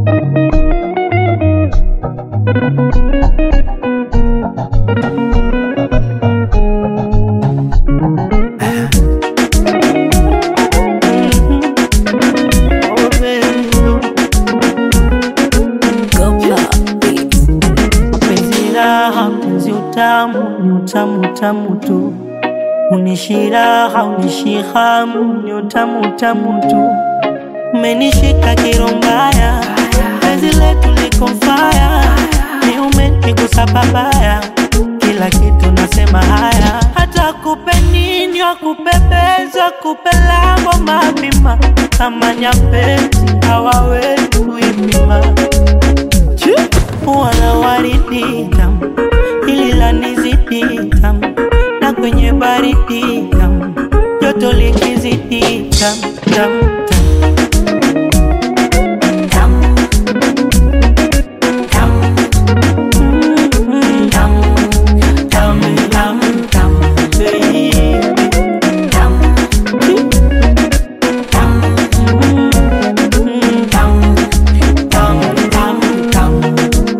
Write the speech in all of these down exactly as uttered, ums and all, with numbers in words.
Utamu tamu tu, unishira haunishi-hamu, ni utamu tamu tu. Umenishika kirombaya, penzi letu liko fire, ni umenigusa babaya, kila kitu nasema haya. Hata kupe nini wakupepeza, kupe lango mapima, kama nyapezi hawawezi kuipima. Wana waridi tamu, hili lanizidi tamu, na kwenye baridi tamu, joto likizidi tamu, tamu, tamu, tamu, mm-hmm. Tamu, tamu, tamu, tamu, baby. Tamu, tamu, mm-hmm. Tamu, tamu, tamu, tamu.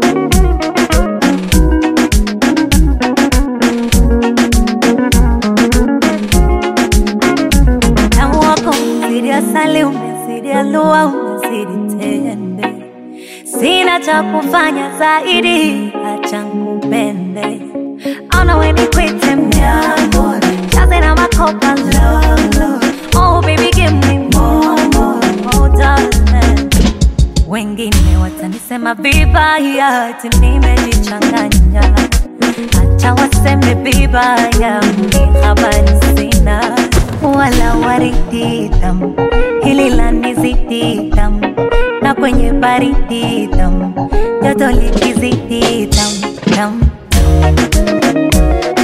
Asali umezidi alua umezidi tende, sina cha kufanya zaidi, acha nikupende. Ona we nikwite mnyambo, chaze na makopa love, love. Oh baby give me more, more, more darling. Wengine watanisema vibaya, ati nimejichanganya, acha waseme vibaya, mimi habari sina. Wala waridi tamu, hili lanizidi tamu, na kwenye baridi tamu, joto likizidi tamu, tamu, tamu.